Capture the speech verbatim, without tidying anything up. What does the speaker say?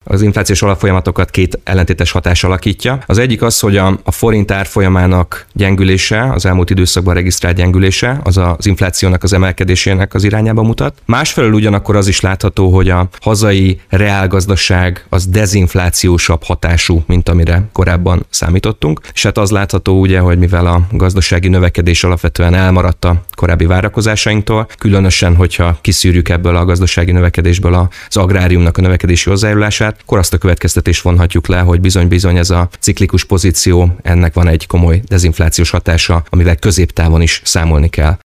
az inflációs alapfolyamatokat két ellentétes hatás alakítja. Az egyik az, hogy a, a forint árfolyamának gyengülése, az elmúlt időszakban regisztrált gyengülése, az az inflációnak az emelkedésének az irányába mutat. Másfelől ugyanakkor az is látható, hogy a hazai reálgazdaság az dezinflációsabb hatású, mint amire korábban számítottunk. És hát az látható ugye, hogy mivel a gazdasági növekedés alapvetően elmaradt a korábbi várakozásainktól, különösen, hogyha kiszűrjük ebből a gazdasági növekedésből az agráriumnak a növekedési hozzájárulását, akkor azt a következtetést vonhatjuk le, hogy bizony-bizony ez a ciklikus pozíció, ennek van egy komoly dezinflációs hatása, amivel középtávon is számolni kell.